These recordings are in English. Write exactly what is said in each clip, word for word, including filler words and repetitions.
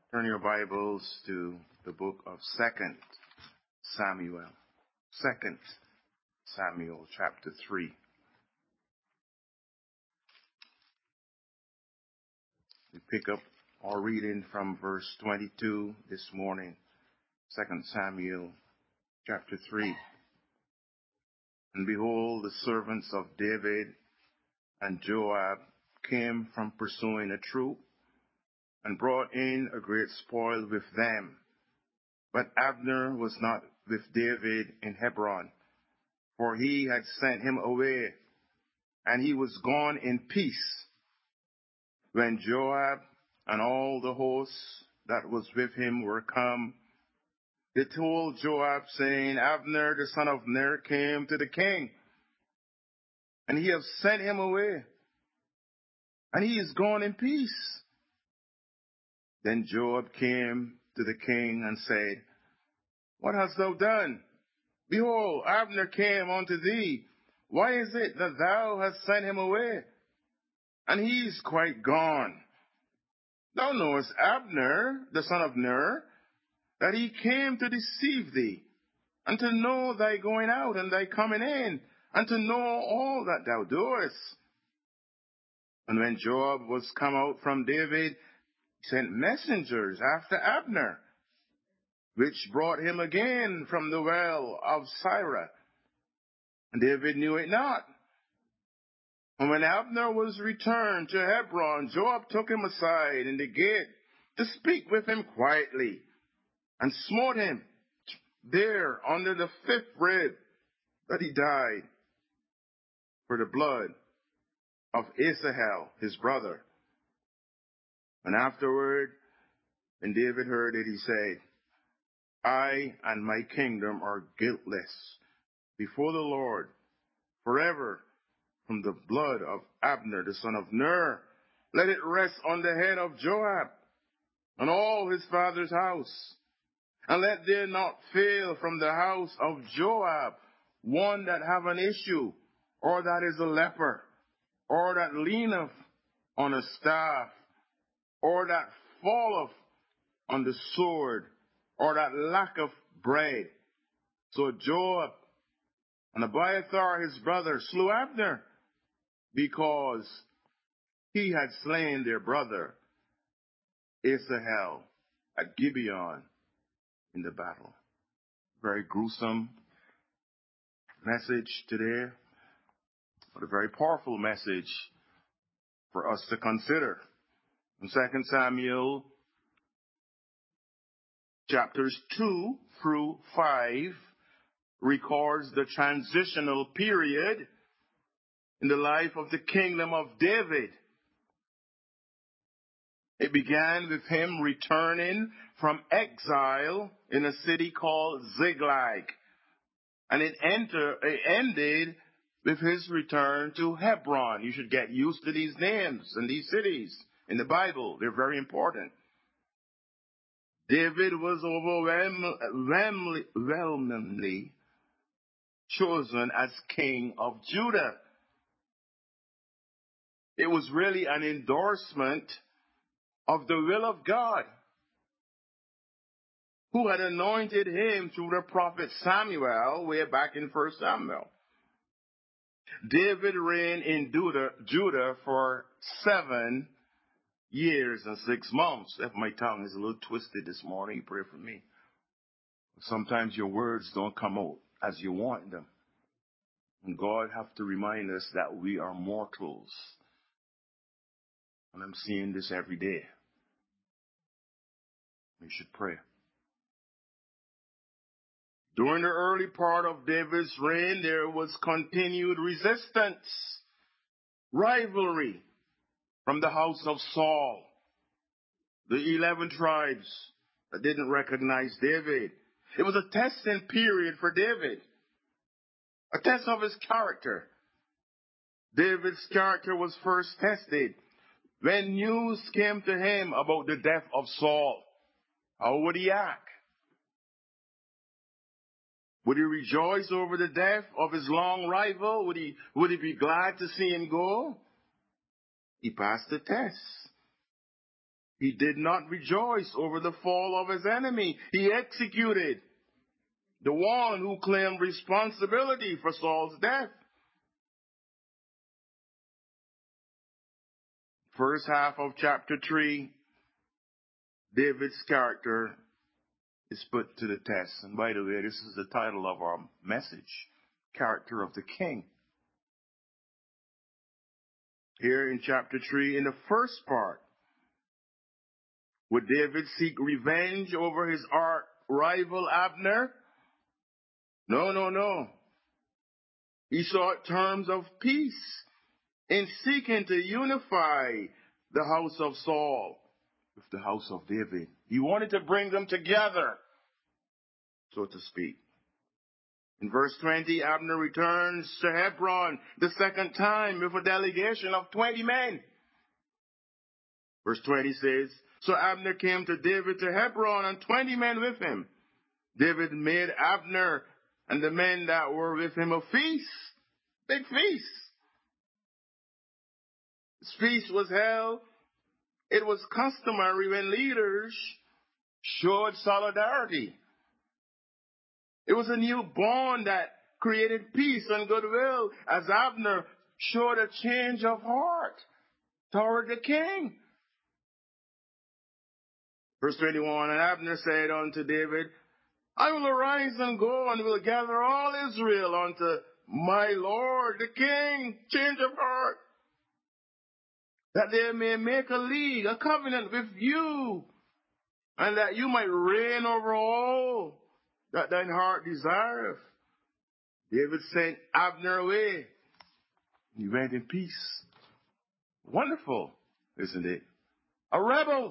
Turn your Bibles to the book of Second Samuel. Second Samuel, chapter three. We pick up our reading from verse twenty-two this morning. Second Samuel, chapter three. And behold, the servants of David and Joab came from pursuing a troop, and brought in a great spoil with them. But Abner was not with David in Hebron, for he had sent him away, and he was gone in peace. When Joab and all the host that was with him were come, they told Joab, saying, Abner the son of Ner came to the king, and he hath sent him away, and he is gone in peace. Then Joab came to the king and said, What hast thou done? Behold, Abner came unto thee. Why is it that thou hast sent him away? And he is quite gone. Thou knowest Abner, the son of Ner, that he came to deceive thee, and to know thy going out and thy coming in, and to know all that thou doest. And when Joab was come out from David, he sent messengers after Abner, which brought him again from the well of Sirah. And David knew it not. And when Abner was returned to Hebron, Joab took him aside in the gate to speak with him quietly, and smote him there under the fifth rib, that he died for the blood of Asahel, his brother. And afterward, when David heard it, he said, I and my kingdom are guiltless before the Lord forever from the blood of Abner the son of Ner. Let it rest on the head of Joab and all his father's house. And let there not fail from the house of Joab one that have an issue, or that is a leper, or that leaneth on a staff, or that falleth on the sword, or that lacketh bread. So Joab and Abiathar his brother slew Abner, because he had slain their brother Asahel at Gibeon in the battle. Very gruesome message today, but a very powerful message for us to consider. In Second Samuel, chapters two through five records the transitional period in the life of the kingdom of David. It began with him returning from exile in a city called Ziklag, and it, enter, it ended with his return to Hebron. You should get used to these names and these cities in the Bible. They're very important. David was overwhelmingly chosen as king of Judah. It was really an endorsement of the will of God, who had anointed him through the prophet Samuel way back in First Samuel. David reigned in Judah, Judah for seven years and six months. If my tongue is a little twisted this morning, pray for me. Sometimes your words don't come out as you want them. And God have to remind us that we are mortals. And I'm seeing this every day. We should pray. During the early part of David's reign, there was continued resistance, rivalry from the house of Saul, the eleven tribes that didn't recognize David. It was a testing period for David, a test of his character. David's character was first tested when news came to him about the death of Saul. How would he act? Would he rejoice over the death of his long rival? Would he, would he be glad to see him go? He passed the test. He did not rejoice over the fall of his enemy. He executed the one who claimed responsibility for Saul's death. First half of chapter three, David's character is put to the test. And by the way, this is the title of our message, Character of the King. Here in chapter three, in the first part, would David seek revenge over his arch rival Abner? No, no, no. He sought terms of peace in seeking to unify the house of Saul with the house of David. He wanted to bring them together, so to speak. In verse twenty, Abner returns to Hebron the second time with a delegation of twenty men. Verse twenty says, so Abner came to David to Hebron and twenty men with him. David made Abner and the men that were with him a feast, big feast. This feast was held. It was customary when leaders showed solidarity. It was a new bond that created peace and goodwill as Abner showed a change of heart toward the king. Verse twenty-one, and Abner said unto David, I will arise and go and will gather all Israel unto my lord the king, change of heart, that they may make a league, a covenant with you, and that you might reign over all that thine heart desireth. David sent Abner away. He went in peace. Wonderful, isn't it? A rebel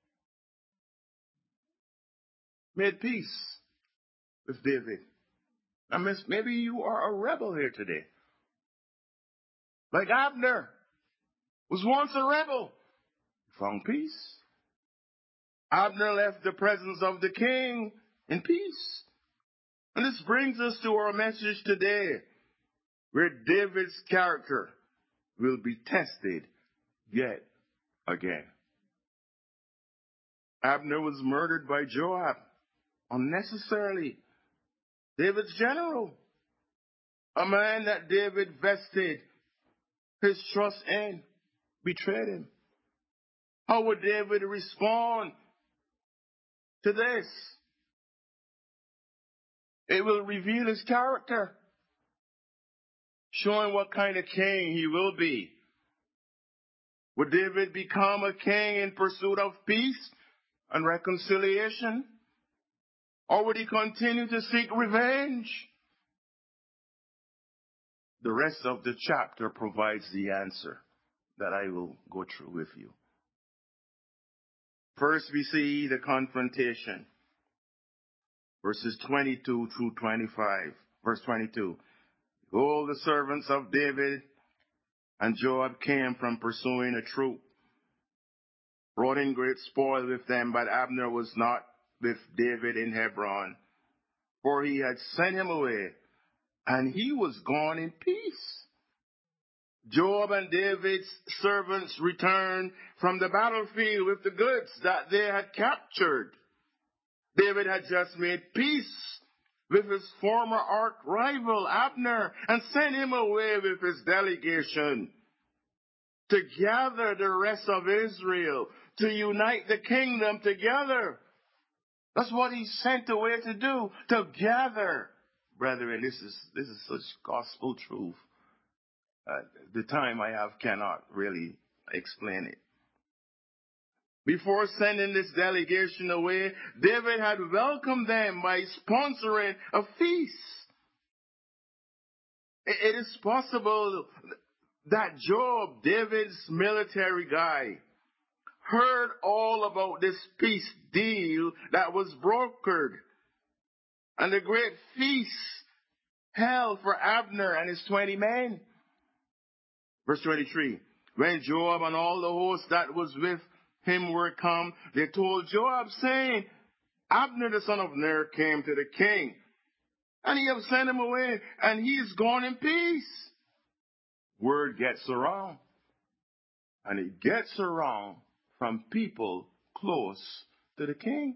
made peace with David. I mean, maybe you are a rebel here today. Like Abner was once a rebel. He found peace. Abner left the presence of the king in peace. And this brings us to our message today, where David's character will be tested yet again. Abner was murdered by Joab unnecessarily. David's general, a man that David vested his trust in, betrayed him. How would David respond to this? It will reveal his character, showing what kind of king he will be. Would David become a king in pursuit of peace and reconciliation? Or would he continue to seek revenge? The rest of the chapter provides the answer that I will go through with you. First, we see the confrontation. Verses twenty-two through twenty-five. Verse twenty-two. All the servants of David and Joab came from pursuing a troop, brought in great spoil with them, but Abner was not with David in Hebron, for he had sent him away, and he was gone in peace. Joab and David's servants returned from the battlefield with the goods that they had captured. David had just made peace with his former arch rival Abner and sent him away with his delegation to gather the rest of Israel, to unite the kingdom together. That's what he's sent away to do, to gather. Brethren, this is, this is such gospel truth. Uh, the time I have cannot really explain it. Before sending this delegation away, David had welcomed them by sponsoring a feast. It is possible that Joab, David's military guy, heard all about this peace deal that was brokered and the great feast held for Abner and his twenty men. Verse twenty-three, when Joab and all the host that was with him were come, they told Joab, saying, Abner the son of Ner came to the king, and he have sent him away, and he is gone in peace. Word gets around, and it gets around from people close to the king.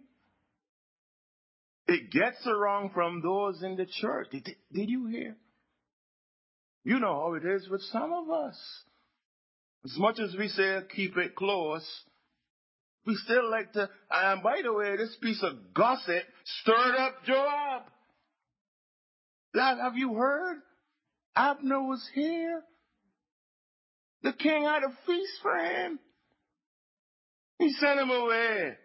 It gets around from those in the church. Did, did you hear? You know how it is with some of us. As much as we say keep it close, we still like to, and by the way, this piece of gossip stirred up Joab. Lad, have you heard? Abner was here. The king had a feast for him. He sent him away.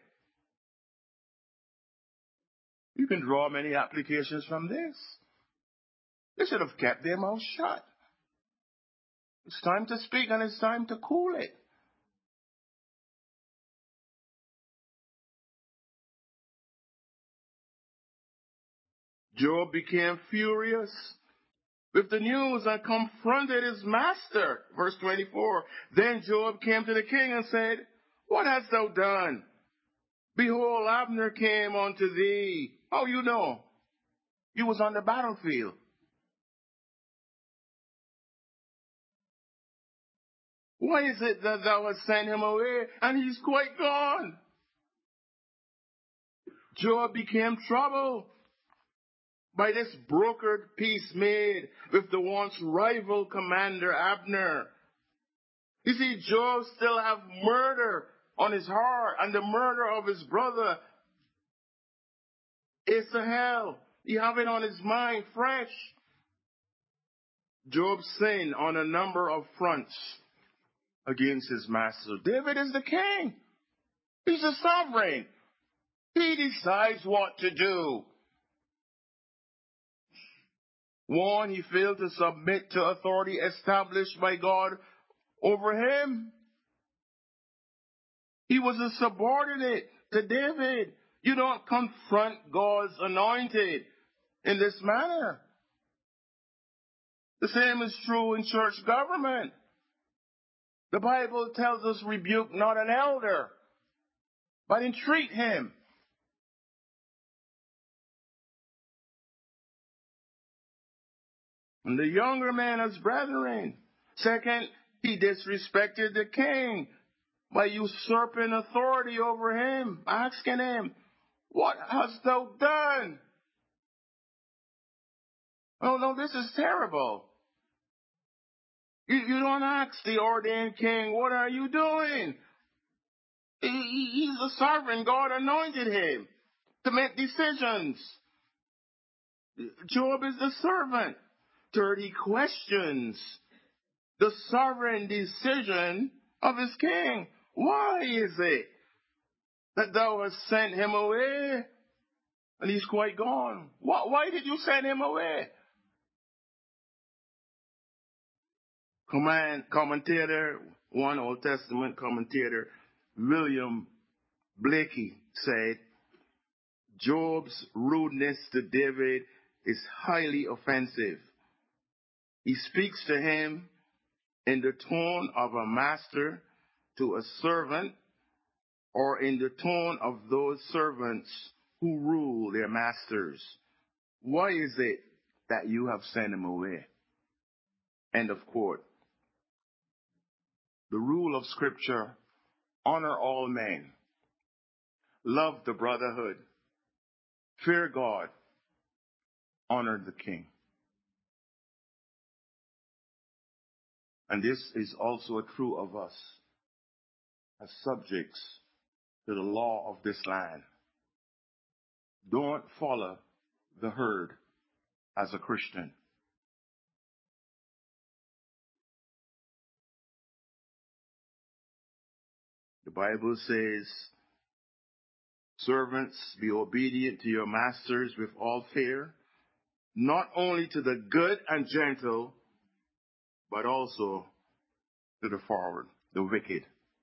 You can draw many applications from this. They should have kept their mouth shut. It's time to speak and it's time to cool it. Joab became furious with the news and confronted his master. Verse twenty-four. Then Joab came to the king and said, what hast thou done? Behold, Abner came unto thee. How you know? He was on the battlefield. Why is it that thou hast sent him away and he's quite gone? Joab became troubled by this brokered peace made with the once rival commander Abner. You see, Joab still have murder on his heart and the murder of his brother Asahel. He have it on his mind fresh. Joab sinned on a number of fronts against his master. David is the king. He's the sovereign. He decides what to do. One, he failed to submit to authority established by God over him. He was a subordinate to David. You don't confront God's anointed in this manner. The same is true in church government. The Bible tells us rebuke not an elder, but entreat him. And the younger man as brethren. Second, he disrespected the king by usurping authority over him, asking him, what hast thou done? Oh no, this is terrible. You, you don't ask the ordained king, what are you doing? He, he's a sovereign. God anointed him to make decisions. Joab is the servant. Third, he questions the sovereign decision of his king. Why is it that thou hast sent him away? And he's quite gone. Why, why did you send him away? Command, commentator, one Old Testament commentator, William Blakey, said, Job's rudeness to David is highly offensive. He speaks to him in the tone of a master to a servant, or in the tone of those servants who rule their masters. Why is it that you have sent him away? End of quote. The rule of Scripture, honor all men, love the brotherhood, fear God, honor the king. And this is also true of us as subjects to the law of this land. Don't follow the herd as a Christian. The Bible says, servants, be obedient to your masters with all fear, not only to the good and gentle, but also to the forward, the wicked.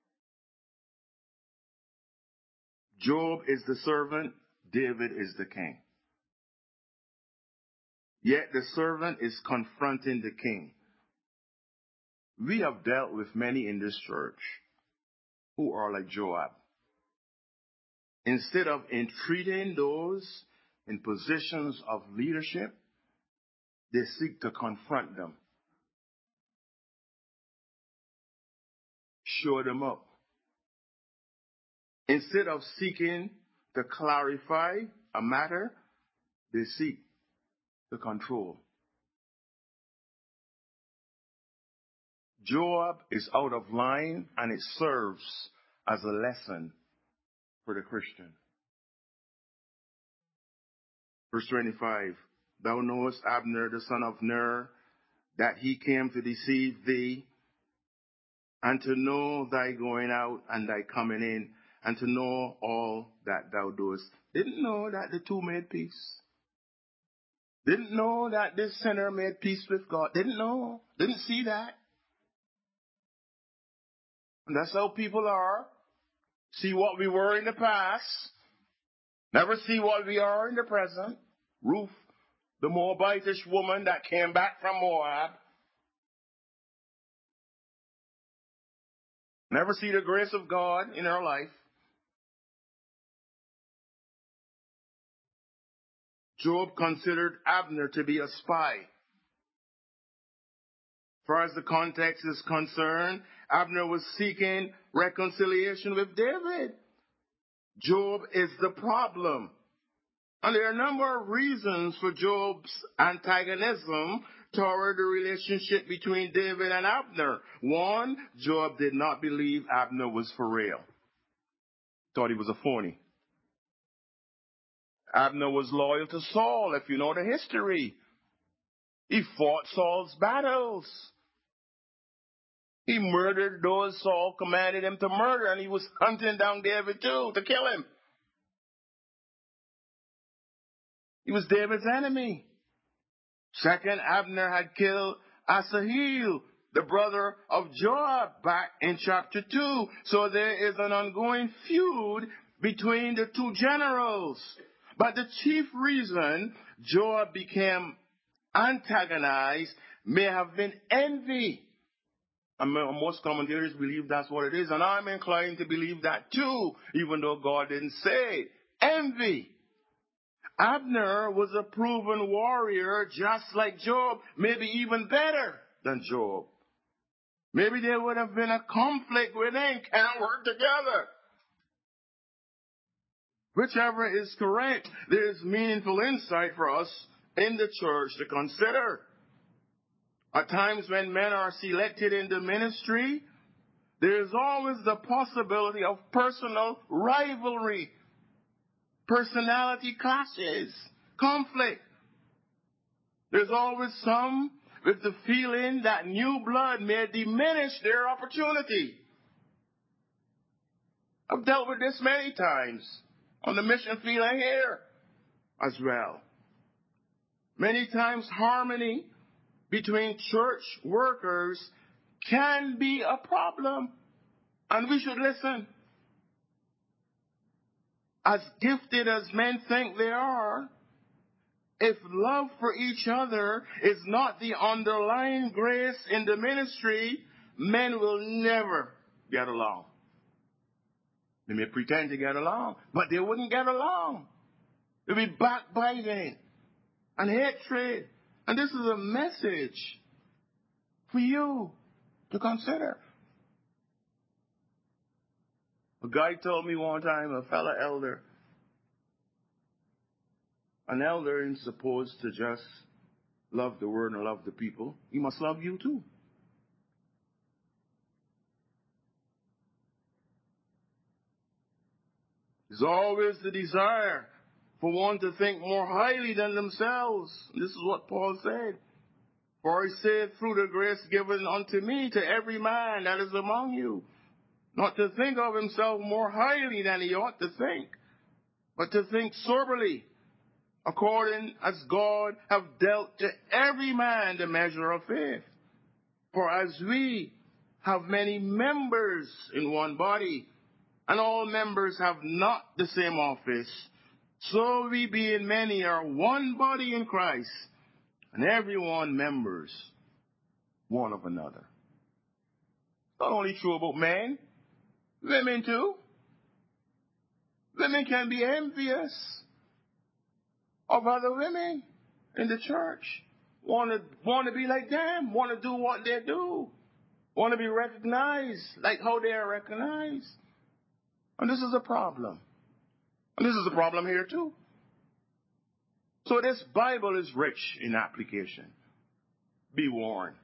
Job is the servant, David is the king. Yet the servant is confronting the king. We have dealt with many in this church who are like Joab. Instead of entreating those in positions of leadership, they seek to confront them, show them up, Instead of seeking to clarify a matter, they seek to control. Joab is out of line, and it serves as a lesson for the Christian. Verse twenty-five, thou knowest Abner, the son of Ner, that he came to deceive thee, and to know thy going out and thy coming in, and to know all that thou doest. Didn't know that the two made peace. Didn't know that this sinner made peace with God. Didn't know. Didn't see that. And that's how people are. See what we were in the past. Never see what we are in the present. Ruth, the Moabitish woman that came back from Moab. Never see the grace of God in her life. Joab considered Abner to be a spy. As far as the context is concerned, Abner was seeking reconciliation with David. Joab is the problem. And there are a number of reasons for Joab's antagonism toward the relationship between David and Abner. One, Joab did not believe Abner was for real. Thought he was a phony. Abner was loyal to Saul, if you know the history. He fought Saul's battles. He murdered those Saul commanded him to murder, and he was hunting down David too, to kill him. He was David's enemy. Second, Abner had killed Asahel, the brother of Joab, back in chapter two. So there is an ongoing feud between the two generals. But the chief reason Joab became antagonized may have been envy. And most commentators believe that's what it is. And I'm inclined to believe that too, even though God didn't say it. Envy. Abner was a proven warrior just like Joab, maybe even better than Joab. Maybe there would have been a conflict within, can't work together. Whichever is correct, there is meaningful insight for us in the church to consider. At times when men are selected in the ministry, there is always the possibility of personal rivalry, personality clashes, conflict. There's always some with the feeling that new blood may diminish their opportunity. I've dealt with this many times on the mission field and here as well. Many times harmony between church workers can be a problem, and we should listen. As gifted as men think they are, if love for each other is not the underlying grace in the ministry, men will never get along. They may pretend to get along, but they wouldn't get along. There'll be backbiting and hatred. And this is a message for you to consider. A guy told me one time, a fellow elder, an elder isn't supposed to just love the word and love the people. He must love you too. There's always the desire for one to think more highly than themselves. This is what Paul said. For he said, through the grace given unto me, to every man that is among you, not to think of himself more highly than he ought to think, but to think soberly, according as God have dealt to every man the measure of faith. For as we have many members in one body, and all members have not the same office, so we being many are one body in Christ, and every one members one of another. Not only true about men, women too. Women can be envious of other women in the church. Want to, want to be like them. Want to do what they do. Want to be recognized like how they are recognized. And this is a problem. And this is a problem here too. So this Bible is rich in application. Be warned.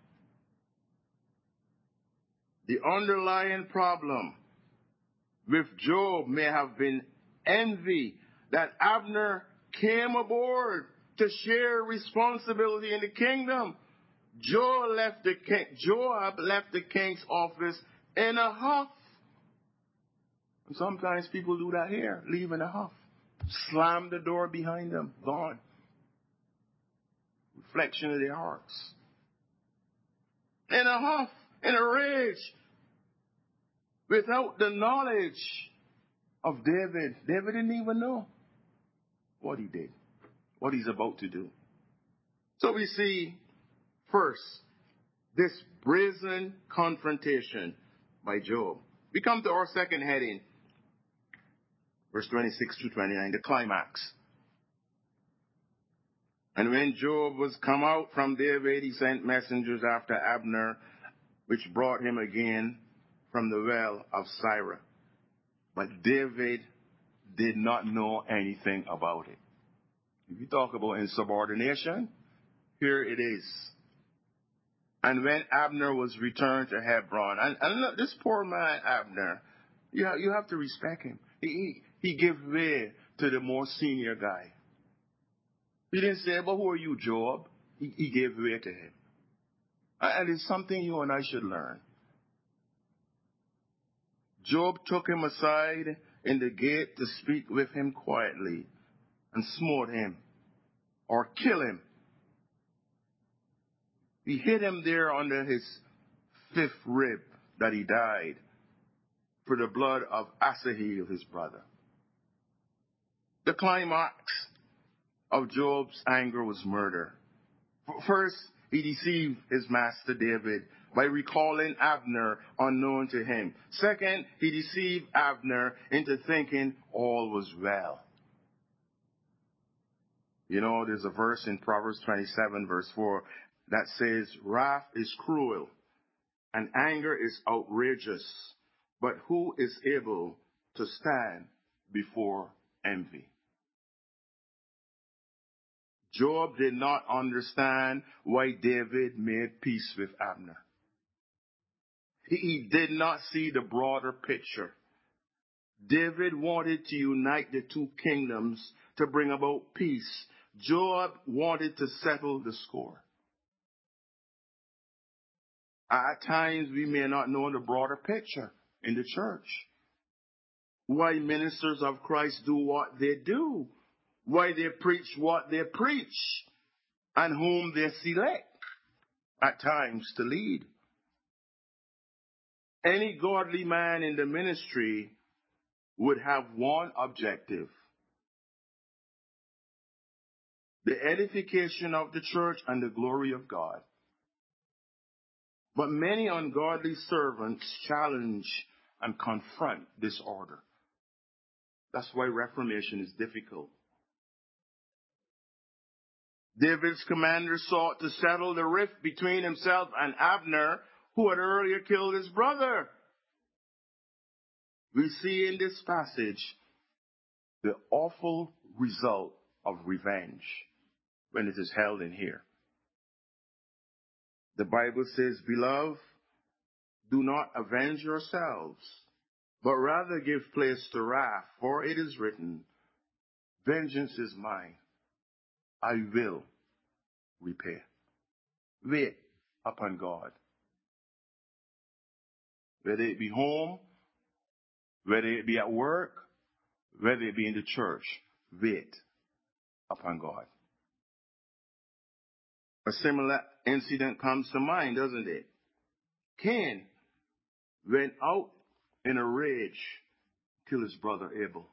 The underlying problem with Job may have been envy that Abner came aboard to share responsibility in the kingdom. Joab left the king, Joab left the king's office in a huff. And sometimes people do that here, leave in a huff. Slam the door behind them, gone. Reflection of their hearts. In a huff, in a rage, without the knowledge of David. David didn't even know what he did, what he's about to do. So we see, first, this brazen confrontation by Job. We come to our second heading, verse twenty-six to twenty-nine, the climax. And when Job was come out from David, he sent messengers after Abner, which brought him again from the well of Sirah. But David did not know anything about it. If you talk about insubordination, here it is. And when Abner was returned to Hebron, and, and look, this poor man, Abner, you have, you have to respect him. He, he, he gave way to the more senior guy. He didn't say, but who are you, Job? He, he gave way to him. And it's something you and I should learn. Job took him aside in the gate to speak with him quietly and smote him or kill him. He hit him there under his fifth rib that he died for the blood of Asahel, his brother. The climax of Job's anger was murder. First, he deceived his master David by recalling Abner unknown to him. Second, he deceived Abner into thinking all was well. You know, there's a verse in Proverbs twenty-seven, verse four, that says, wrath is cruel and anger is outrageous, but who is able to stand before envy? Job did not understand why David made peace with Abner. He, he did not see the broader picture. David wanted to unite the two kingdoms to bring about peace. Job wanted to settle the score. At times, we may not know the broader picture in the church. Why ministers of Christ do what they do. Why they preach what they preach. And whom they select at times to lead. Any godly man in the ministry would have one objective. The edification of the church and the glory of God. But many ungodly servants challenge and confront this order. That's why reformation is difficult. David's commander sought to settle the rift between himself and Abner, who had earlier killed his brother. We see in this passage the awful result of revenge when it is held in here. The Bible says, beloved, do not avenge yourselves, but rather give place to wrath, for it is written, vengeance is mine, I will repay. Wait upon God. Whether it be home, whether it be at work, whether it be in the church, wait upon God. A similar incident comes to mind, doesn't it? Cain went out in a rage, killed his brother Abel.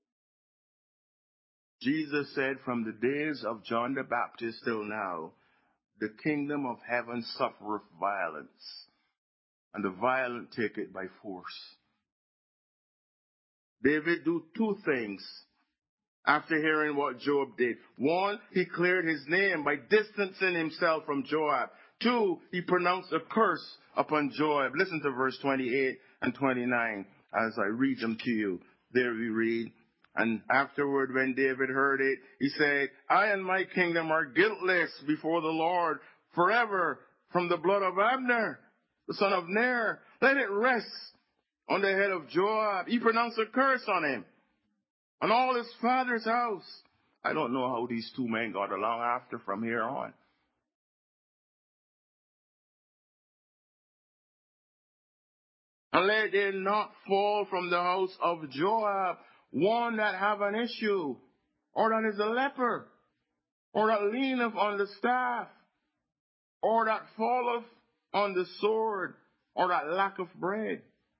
Jesus said, from the days of John the Baptist till now, the kingdom of heaven suffereth violence, and the violent take it by force. David do two things after hearing what Job did. One, he cleared his name by distancing himself from Joab. Two, he pronounced a curse upon Joab. Listen to verse twenty-eight and twenty-nine as I read them to you. There we read, and afterward when David heard it, he said, I and my kingdom are guiltless before the Lord forever from the blood of Abner, the son of Ner. Let it rest on the head of Joab. He pronounced a curse on him, on all his father's house. I don't know how these two men got along after from here on. And let it not fall from the house of Joab one that have an issue, or that is a leper, or that leaneth on the staff, or that falleth on the sword, or that lacketh bread.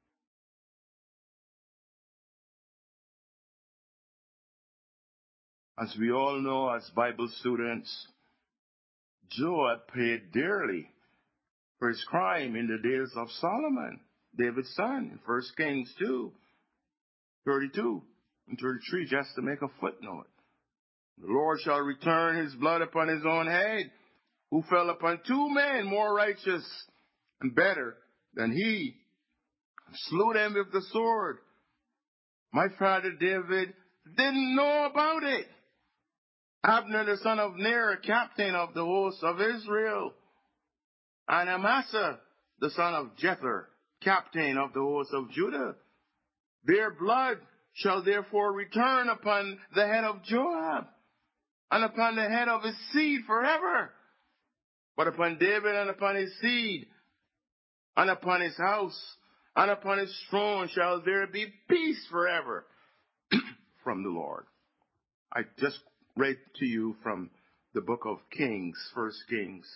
As we all know as Bible students, Joab paid dearly for his crime in the days of Solomon, David's son, in First Kings two, thirty-two and thirty-three, just to make a footnote. The Lord shall return his blood upon his own head, who fell upon two men more righteous and better than he, and slew them with the sword. My father David didn't know about it. Abner the son of Ner, captain of the host of Israel, and Amasa the son of Jether, captain of the host of Judah. Their blood shall therefore return upon the head of Joab, and upon the head of his seed forever. But upon David and upon his seed, and upon his house, and upon his throne shall there be peace forever from the Lord. I just read to you from the book of Kings, First Kings,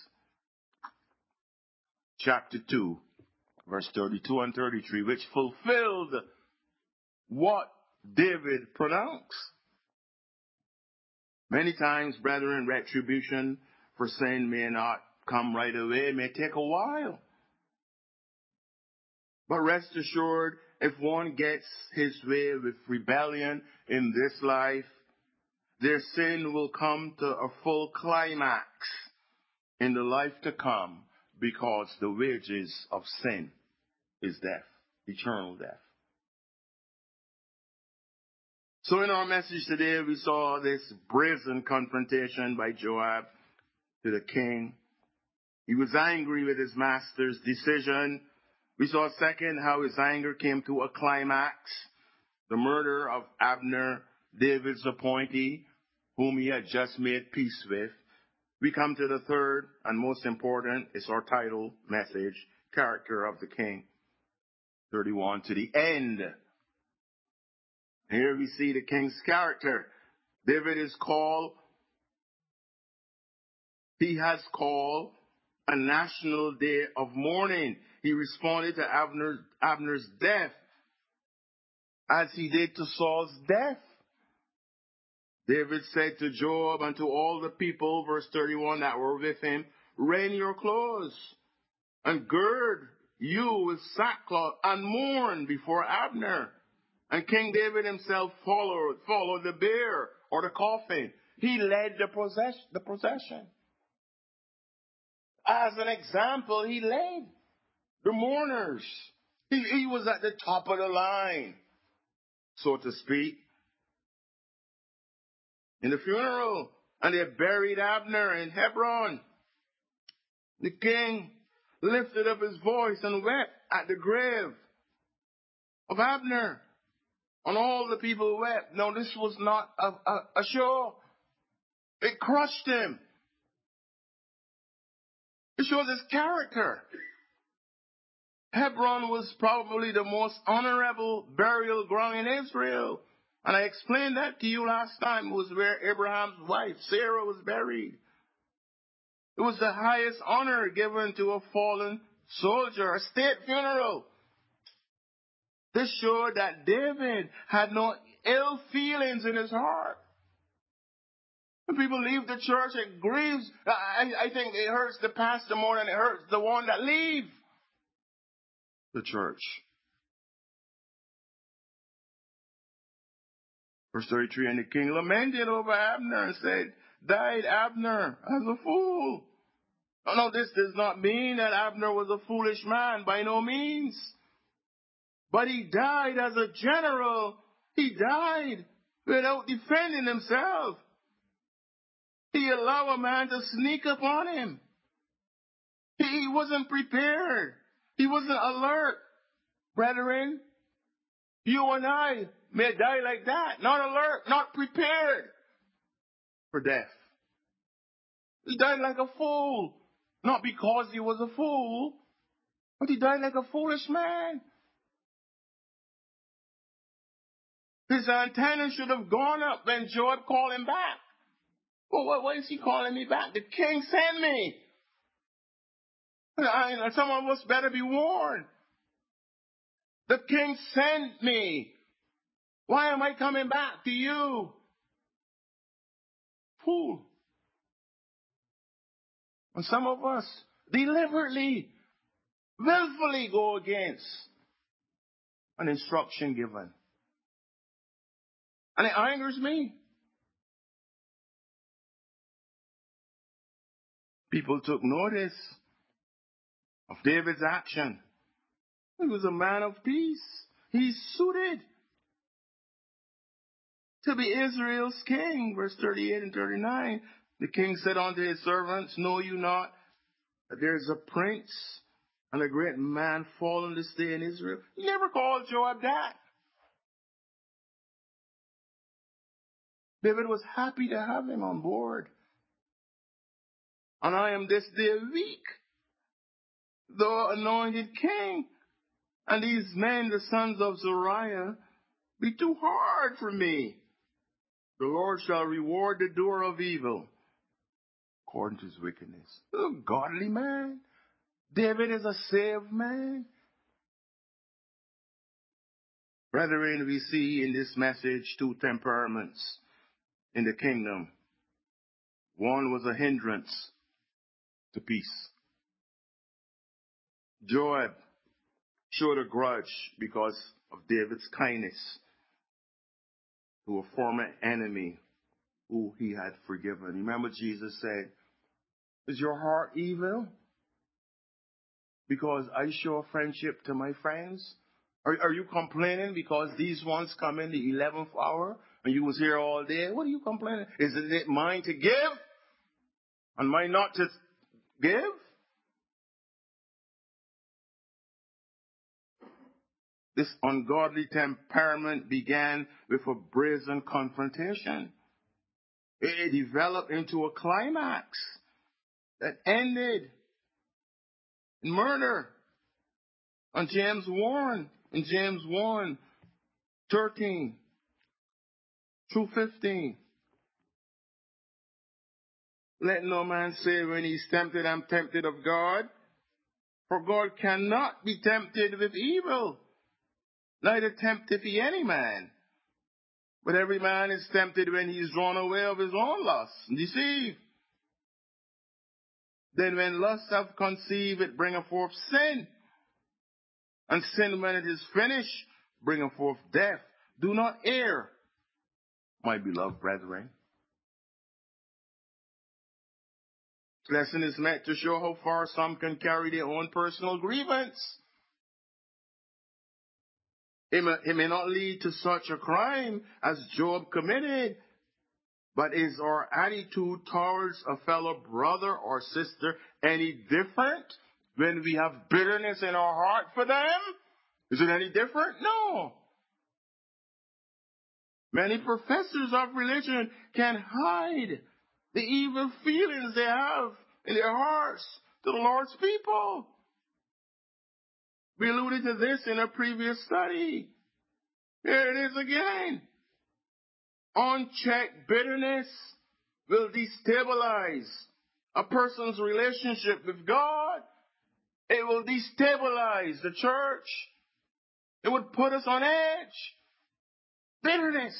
chapter two, verse thirty-two and thirty-three, which fulfilled what David pronounced. Many times, brethren, retribution for sin may not come right away. It may take a while. But rest assured, if one gets his way with rebellion in this life, their sin will come to a full climax in the life to come, because the wages of sin is death, eternal death. So in our message today, we saw this brazen confrontation by Joab to the king. He was angry with his master's decision. We saw second how his anger came to a climax, the murder of Abner, David's appointee, whom he had just made peace with. We come to the third and most important, is our title message, character of the king. thirty-one, to the end. Here we see the king's character. David is called, he has called a national day of mourning. He responded to Abner's, Abner's death as he did to Saul's death. David said to Joab and to all the people, verse thirty-one, that were with him, rend your clothes and gird you with sackcloth and mourn before Abner. And King David himself followed, followed the bier or the coffin. He led the procession. The procession. As an example, he led the mourners. He, he was at the top of the line, so to speak, in the funeral. And they buried Abner in Hebron. The king lifted up his voice and wept at the grave of Abner. And all the people wept. No, this was not a, a, a show. It crushed him. It shows his character. Hebron was probably the most honorable burial ground in Israel. And I explained that to you last time. It was where Abraham's wife, Sarah, was buried. It was the highest honor given to a fallen soldier, a state funeral. This showed that David had no ill feelings in his heart. When people leave the church, it grieves. I, I think it hurts the pastor more than it hurts the one that leaves the church. Verse thirty-three, and the king lamented over Abner and said, died Abner as a fool. No, no, this does not mean that Abner was a foolish man, by no means. But he died as a general He died without defending himself. He allowed a man to sneak up on him. He wasn't prepared. He wasn't alert. Brethren, you and I may die like that, not alert, not prepared for death. He died like a fool, not because he was a fool, but he died like a foolish man. His antenna should have gone up when Joab called him back. Well, what, why is he calling me back? The king sent me. I, some of us better be warned. The king sent me. Why am I coming back to you? Fool. And some of us deliberately, willfully go against an instruction given. And it angers me. People took notice of David's action. He was a man of peace. He's suited to be Israel's king. Verse thirty-eight and thirty-nine. The king said unto his servants, know you not that there is a prince and a great man fallen this day in Israel? He never called Joab that. David was happy to have him on board. And I am this day weak, though anointed king. And these men, the sons of Zeruiah, be too hard for me. The Lord shall reward the doer of evil according to his wickedness. A godly man. David is a saved man. Brethren, we see in this message two temperaments in the kingdom. One was a hindrance to peace. Joab showed a grudge because of David's kindness to a former enemy who he had forgiven. Remember Jesus said, is your heart evil because I show friendship to my friends? Are, are you complaining because these ones come in the eleventh hour and you was here all day? What are you complaining? Is it mine to give and mine not to give? This ungodly temperament began with a brazen confrontation. It developed into a climax that ended in murder. And James warned in James one, thirteen through fifteen. Let no man say when he's tempted, I'm tempted of God. For God cannot be tempted with evil, neither tempteth he any man. But every man is tempted when he is drawn away of his own lust, and deceived. Then when lust hath conceived, it bringeth forth sin. And sin, when it is finished, bringeth forth death. Do not err, my beloved brethren. This lesson is meant to show how far some can carry their own personal grievance. It may, it may not lead to such a crime as Job committed, but is our attitude towards a fellow brother or sister any different when we have bitterness in our heart for them? Is it any different? No. Many professors of religion can hide the evil feelings they have in their hearts to the Lord's people. We alluded to this in a previous study. Here it is again. Unchecked bitterness will destabilize a person's relationship with God. It will destabilize the church. It would put us on edge. Bitterness.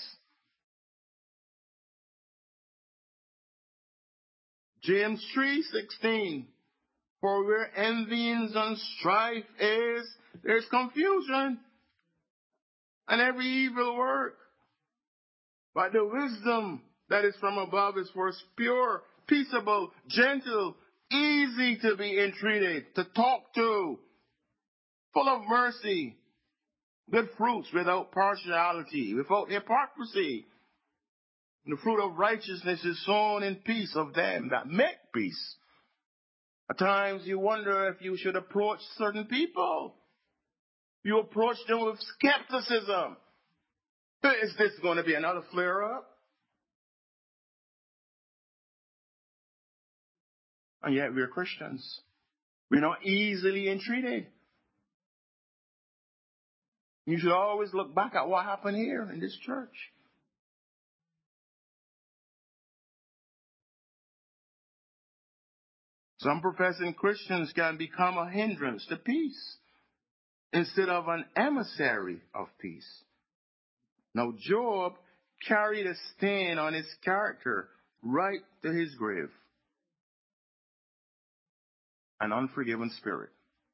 James three sixteen. For where envyings and strife is, there's confusion and every evil work. But the wisdom that is from above is first pure, peaceable, gentle, easy to be entreated, to talk to, full of mercy, good fruits without partiality, without hypocrisy. And the fruit of righteousness is sown in peace of them that make peace. At times you wonder if you should approach certain people. You approach them with skepticism. Is this going to be another flare-up? And yet we're Christians. We're not easily entreated. You should always look back at what happened here in this church. Some professing Christians can become a hindrance to peace instead of an emissary of peace. Now, Job carried a stain on his character right to his grave. An unforgiven spirit.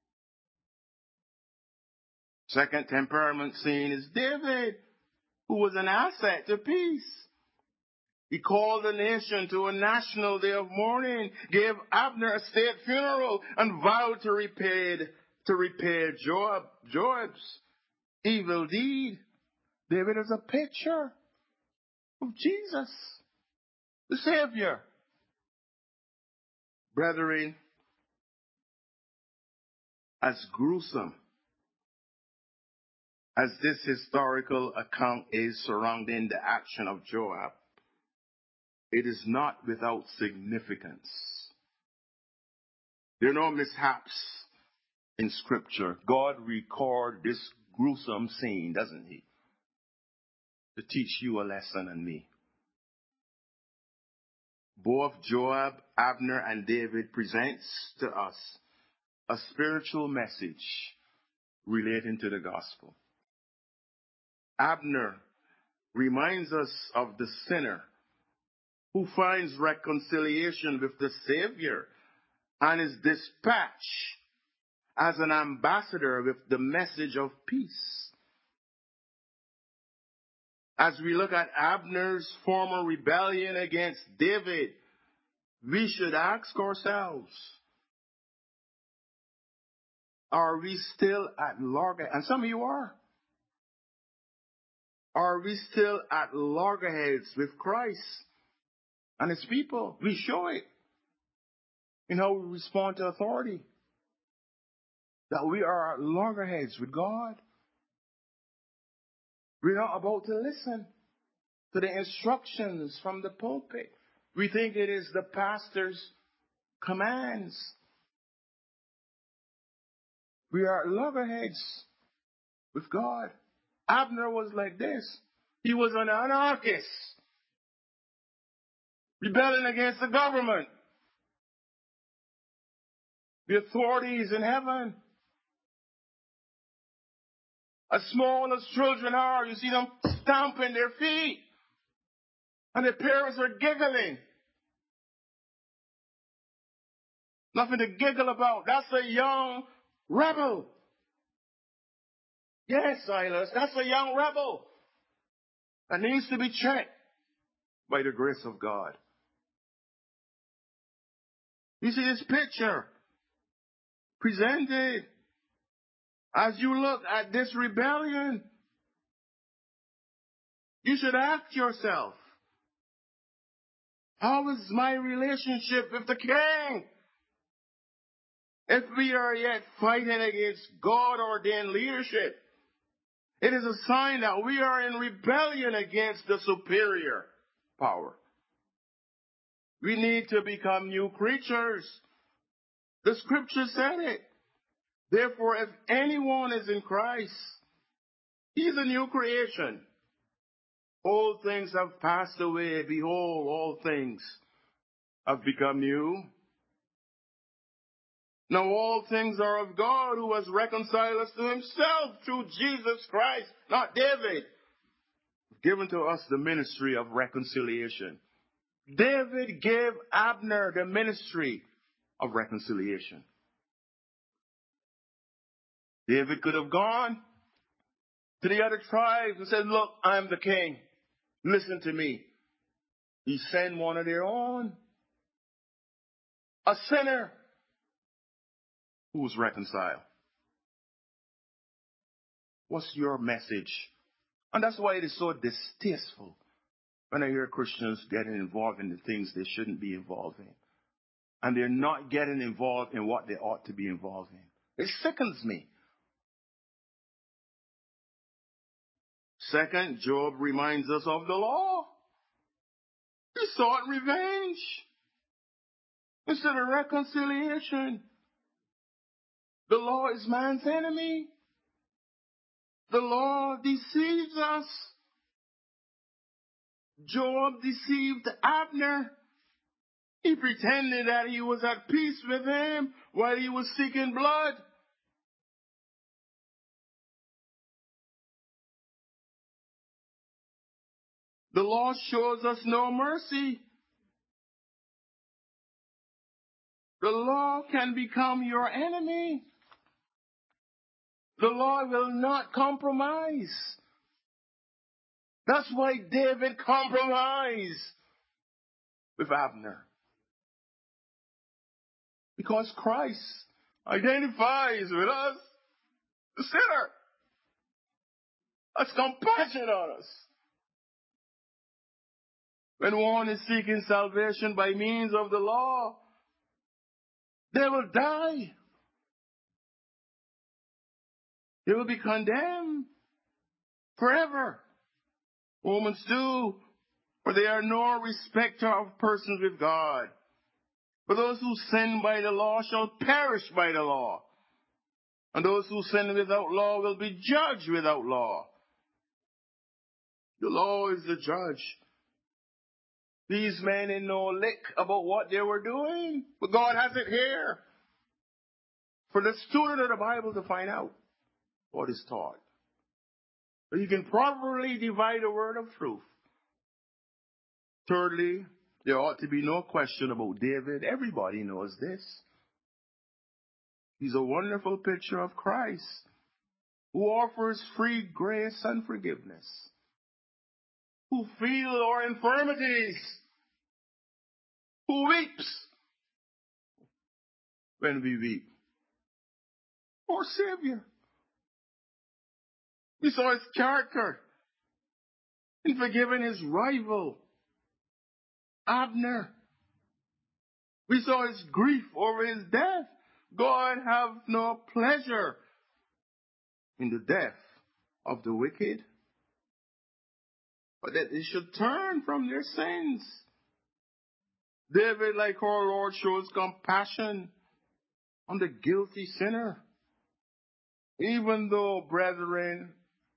Second temperament seen is David, who was an asset to peace. He called the nation to a national day of mourning, gave Abner a state funeral, and vowed to repay, to repay Joab, Joab's evil deed. David is a picture of Jesus, the Savior. Brethren, as gruesome as this historical account is surrounding the action of Joab, it is not without significance. There are no mishaps in Scripture. God records this gruesome scene, doesn't he? To teach you a lesson and me. Both Joab, Abner, and David presents to us a spiritual message relating to the gospel. Abner reminds us of the sinner who finds reconciliation with the Savior and is dispatched as an ambassador with the message of peace. As we look at Abner's former rebellion against David, we should ask ourselves, are we still at loggerheads? And some of you are. Are we still at loggerheads with Christ and his people? We show it in how we respond to authority. That we are at loggerheads with God. We're not about to listen to the instructions from the pulpit. We think it is the pastor's commands. We are at loggerheads with God. Abner was like this. He was an anarchist, rebelling against the government, the authorities in heaven. As small as children are, you see them stomping their feet, and their parents are giggling. Nothing to giggle about. That's a young rebel. Yes, Silas, that's a young rebel that needs to be checked by the grace of God. You see this picture presented as you look at this rebellion. You should ask yourself, how is my relationship with the King? If we are yet fighting against God-ordained leadership, it is a sign that we are in rebellion against the superior power. We need to become new creatures. The scripture said it. Therefore, if anyone is in Christ, he is a new creation. Old things have passed away. Behold, all things have become new. Now all things are of God, who has reconciled us to himself through Jesus Christ, not David. Given to us the ministry of reconciliation. David gave Abner the ministry of reconciliation. David could have gone to the other tribes and said, look, I'm the king. Listen to me. He sent one of their own, a sinner, who was reconciled. What's your message? And that's why it is so distasteful when I hear Christians getting involved in the things they shouldn't be involved in. And they're not getting involved in what they ought to be involved in. It sickens me. Second, Job reminds us of the law. He sought revenge instead of reconciliation. The law is man's enemy. The law deceives us. Job deceived Abner. He pretended that he was at peace with him while he was seeking blood. The law shows us no mercy. The law can become your enemy. The law will not compromise. That's why David compromised with Abner. Because Christ identifies with us, the sinner. Has compassion on us. When one is seeking salvation by means of the law, they will die. They will be condemned forever. Romans two, for they are no respecter of persons with God. For those who sin by the law shall perish by the law. And those who sin without law will be judged without law. The law is the judge. These men didn't know a lick about what they were doing. But God has it here for the student of the Bible to find out what is taught. So you can properly divide the word of truth. Thirdly, there ought to be no question about David. Everybody knows this. He's a wonderful picture of Christ who offers free grace and forgiveness, who feels our infirmities, who weeps when we weep. Our Savior. We saw his character in forgiving his rival, Abner. We saw his grief over his death. God have no pleasure in the death of the wicked, but that they should turn from their sins. David, like our Lord, shows compassion on the guilty sinner. Even though, brethren,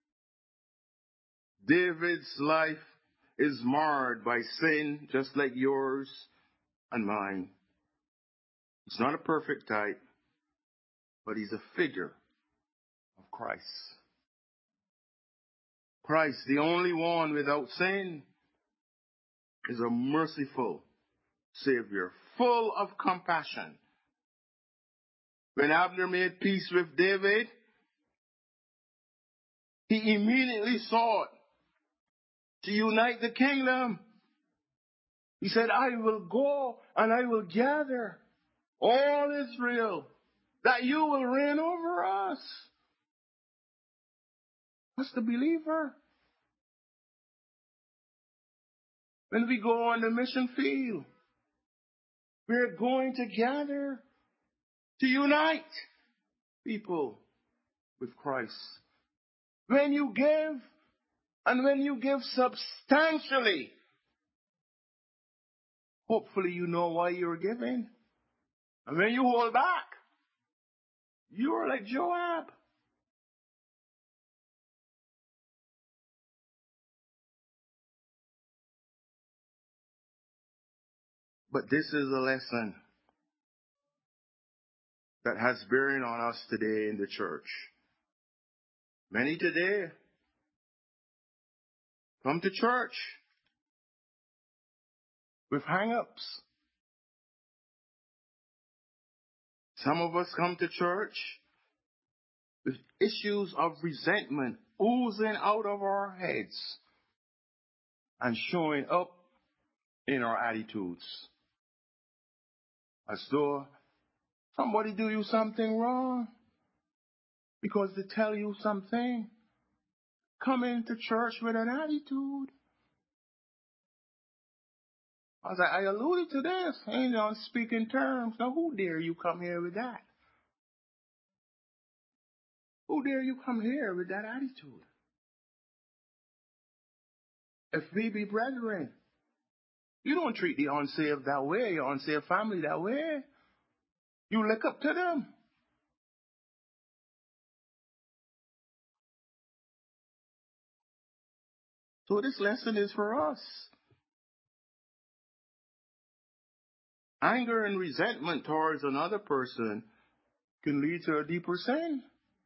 David's life is marred by sin, just like yours and mine. He's not a perfect type, but he's a figure of Christ. Christ, the only one without sin, is a merciful Savior, full of compassion. When Abner made peace with David, he immediately sought to unite the kingdom. He said, I will go and I will gather all Israel, that you will reign over us. That's the believer. When we go on the mission field, we're going to gather to unite people with Christ. When you give, and when you give substantially, hopefully you know why you're giving. And when you hold back, you're like Joab. But this is a lesson that has bearing on us today in the church. Many today come to church with hang-ups. Some of us come to church with issues of resentment oozing out of our heads and showing up in our attitudes. As though somebody do you something wrong because they tell you something coming to church with an attitude. I was like, I alluded to this. Ain't on speaking terms. Now, who dare you come here with that? Who dare you come here with that attitude? If we be brethren, you don't treat the unsaved that way, your unsaved family that way. You look up to them. So this lesson is for us. Anger and resentment towards another person can lead to a deeper sin.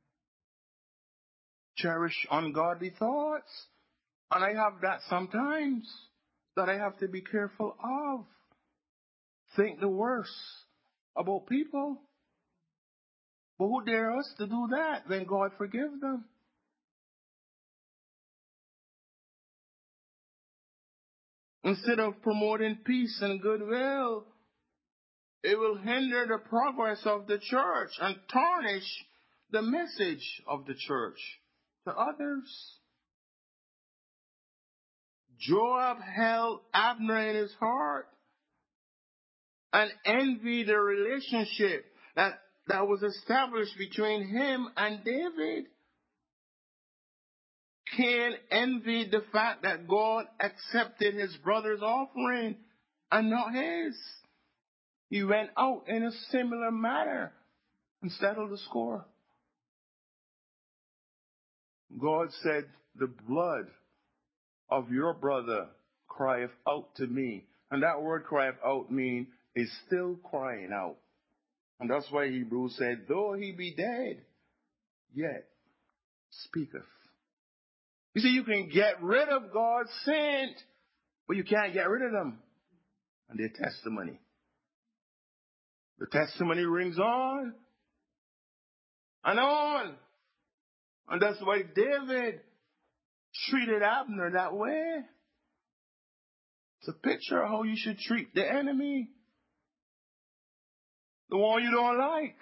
Cherish ungodly thoughts. And I have that sometimes that I have to be careful of. Think the worst about people. But who dare us to do that when God forgives them? Instead of promoting peace and goodwill, it will hinder the progress of the church and tarnish the message of the church to others. Joab held Abner in his heart and envied the relationship that, that was established between him and David. Cain envied the fact that God accepted his brother's offering and not his. He went out in a similar manner and settled the score. God said, the blood of your brother crieth out to me. And that word crieth out means is still crying out. And that's why Hebrews said, though he be dead, yet speaketh. You see, you can get rid of God's saint, but you can't get rid of them and their testimony. The testimony rings on and on. And that's why David treated Abner that way. It's a picture of how you should treat the enemy. The one you don't like.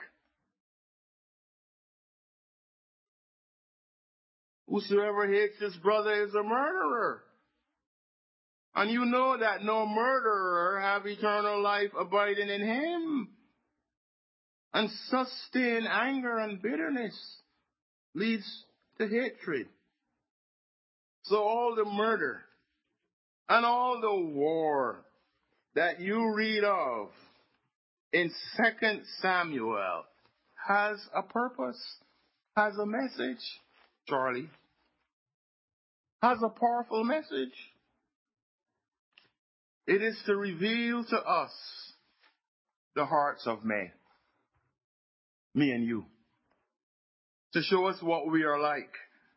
Whosoever hates his brother is a murderer. And you know that no murderer have eternal life abiding in him. And sustained anger and bitterness leads to hatred. So all the murder and all the war that you read of in Second Samuel has a purpose, has a message, Charlie, has a powerful message. It is to reveal to us the hearts of men, me and you, to show us what we are like.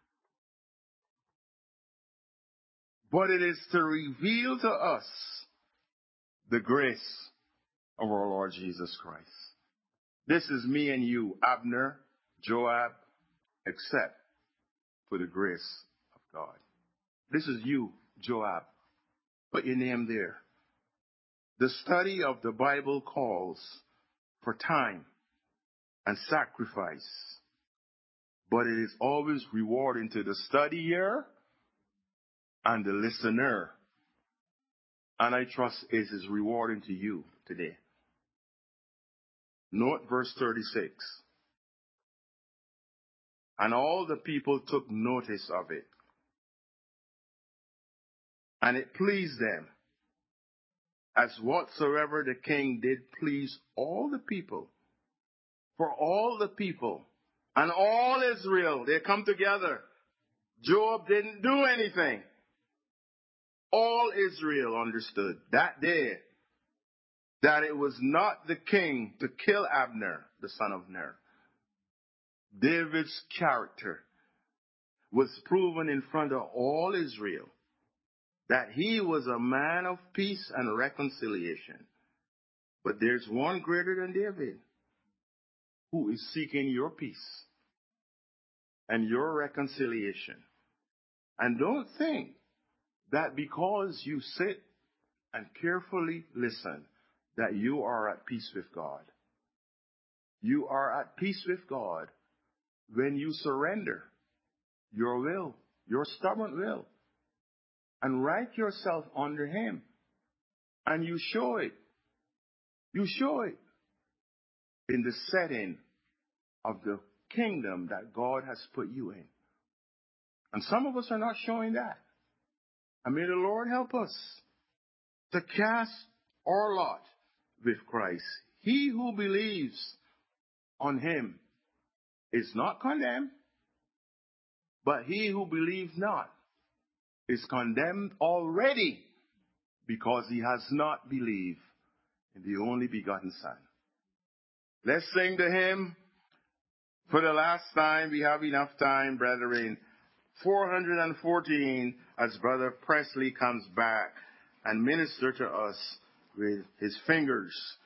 But it is to reveal to us the grace of our Lord Jesus Christ. This is me and you, Abner, Joab, except for the grace of God. This is you, Joab. Put your name there. The study of the Bible calls for time and sacrifice, but it is always rewarding to the studier and the listener. And I trust it is rewarding to you today. Note verse thirty-six. And all the people took notice of it, and it pleased them, as whatsoever the king did please all the people. For all the people and all Israel, they come together. Joab didn't do anything. All Israel understood that day that it was not the king to kill Abner, the son of Ner. David's character was proven in front of all Israel that he was a man of peace and reconciliation. But there's one greater than David who is seeking your peace and your reconciliation. And don't think that because you sit and carefully listen, that you are at peace with God. You are at peace with God when you surrender your will your stubborn will, and write yourself under him. And you show it. You show it in the setting of the kingdom that God has put you in. And some of us are not showing that. And may the Lord help us to cast our lot with Christ. He who believes on him is not condemned, but he who believes not is condemned already, because he has not believed in the only begotten Son. Let's sing the hymn for the last time. We have enough time, brethren. four hundred fourteen, as Brother Presley comes back and minister to us with his fingers.